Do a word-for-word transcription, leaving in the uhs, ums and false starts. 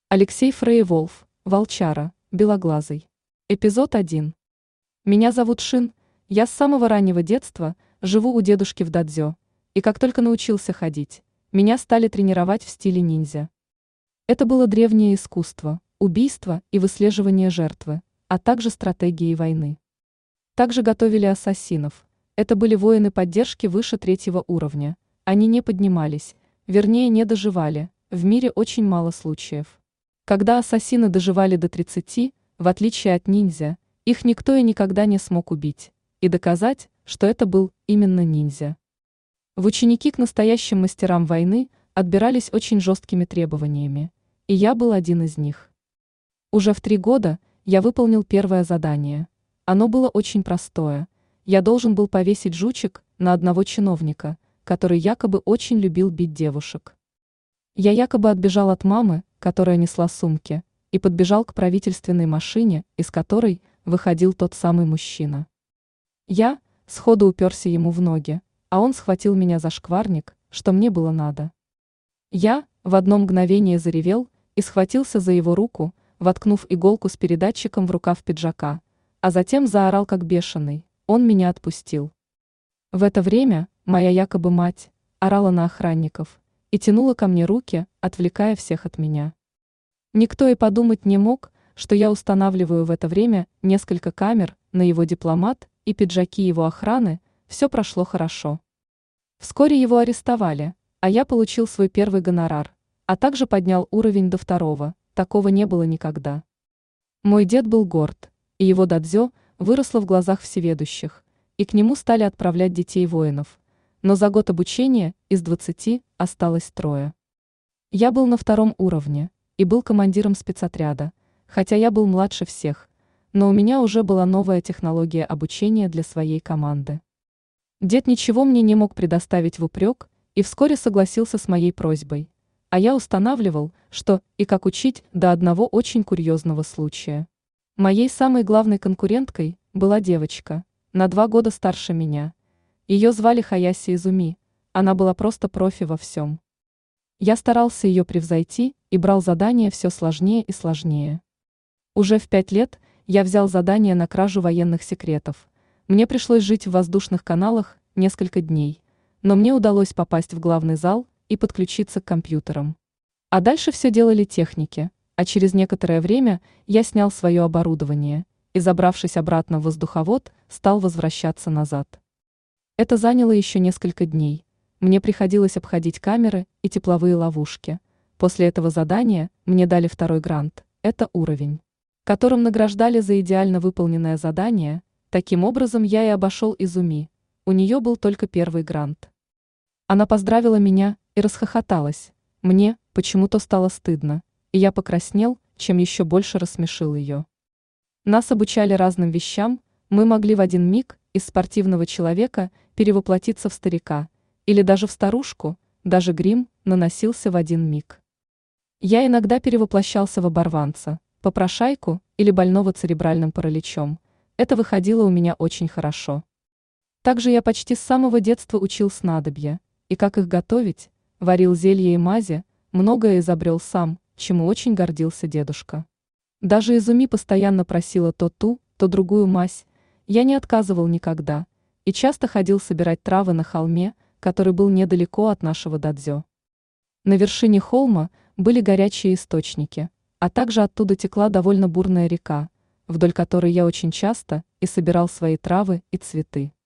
Алексей Фрейволф, Волчара, Белоглазый. Эпизод один. Меня зовут Шин, я с самого раннего детства живу у дедушки в дадзё, и как только научился ходить, меня стали тренировать в стиле ниндзя. Это было древнее искусство, убийство и выслеживание жертвы, а также стратегии войны. Также готовили ассасинов, это были воины поддержки выше третьего уровня, они не поднимались, вернее не доживали, в мире очень мало случаев. Когда ассасины доживали до тридцати, в отличие от ниндзя, их никто и никогда не смог убить, и доказать, что это был именно ниндзя. В ученики к настоящим мастерам войны отбирались очень жесткими требованиями, и я был один из них. Уже в три года я выполнил первое задание. Оно было очень простое. Я должен был повесить жучек на одного чиновника, который якобы очень любил бить девушек. Я якобы отбежал от мамы, которая несла сумки, и подбежал к правительственной машине, из которой выходил тот самый мужчина. Я сходу уперся ему в ноги, а он схватил меня за шкварник, что мне было надо. Я в одно мгновение заревел и схватился за его руку, воткнув иголку с передатчиком в рукав пиджака, а затем заорал как бешеный, он меня отпустил. В это время моя якобы мать орала на охранников и тянула ко мне руки, отвлекая всех от меня. Никто и подумать не мог, что я устанавливаю в это время несколько камер на его дипломат и пиджаки его охраны, все прошло хорошо. Вскоре его арестовали, а я получил свой первый гонорар, а также поднял уровень до второго, такого не было никогда. Мой дед был горд, и его дадзё выросло в глазах всеведущих, и к нему стали отправлять детей воинов, но за год обучения из двадцати осталось трое. Я был на втором уровне и был командиром спецотряда, хотя я был младше всех, но у меня уже была новая технология обучения для своей команды. Дед ничего мне не мог предоставить в упрек и вскоре согласился с моей просьбой, а я устанавливал, что и как учить до одного очень курьезного случая. Моей самой главной конкуренткой была девочка, на два года старше меня. Ее звали Хаяси Изуми, она была просто профи во всем. Я старался ее превзойти и брал задания все сложнее и сложнее. Уже в пять лет я взял задание на кражу военных секретов. Мне пришлось жить в воздушных каналах несколько дней, но мне удалось попасть в главный зал и подключиться к компьютерам. А дальше все делали техники, а через некоторое время я снял свое оборудование и, забравшись обратно в воздуховод, стал возвращаться назад. Это заняло еще несколько дней. Мне приходилось обходить камеры и тепловые ловушки. После этого задания мне дали второй грант, это уровень, которым награждали за идеально выполненное задание. Таким образом я и обошел Изуми, у нее был только первый грант. Она поздравила меня и расхохоталась. Мне почему-то стало стыдно, и я покраснел, чем еще больше рассмешил ее. Нас обучали разным вещам, мы могли в один миг из спортивного человека перевоплотиться в старика, или даже в старушку, даже грим наносился в один миг. Я иногда перевоплощался в оборванца, попрошайку или больного церебральным параличом. Это выходило у меня очень хорошо. Также я почти с самого детства учил снадобья, и как их готовить, варил зелья и мази, многое изобрел сам, чему очень гордился дедушка. Даже Изуми постоянно просила то ту, то другую мазь, я не отказывал никогда, и часто ходил собирать травы на холме, который был недалеко от нашего дадзё. На вершине холма были горячие источники, а также оттуда текла довольно бурная река, вдоль которой я очень часто и собирал свои травы и цветы.